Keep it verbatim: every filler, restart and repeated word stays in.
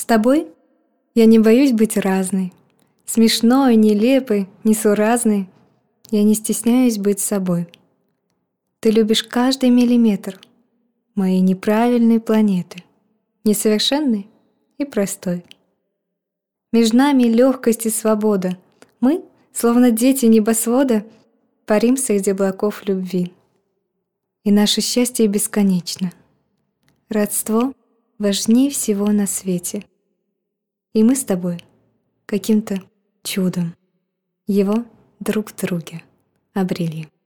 С тобой я не боюсь быть разной, смешной, нелепой, несуразной. Я не стесняюсь быть собой. Ты любишь каждый миллиметр моей неправильной планеты, несовершенной и простой. Между нами легкость и свобода. Мы, словно дети небосвода, парим среди облаков любви. И наше счастье бесконечно. Родство важнее всего на свете. И мы с тобой каким-то чудом его друг в друге обрели.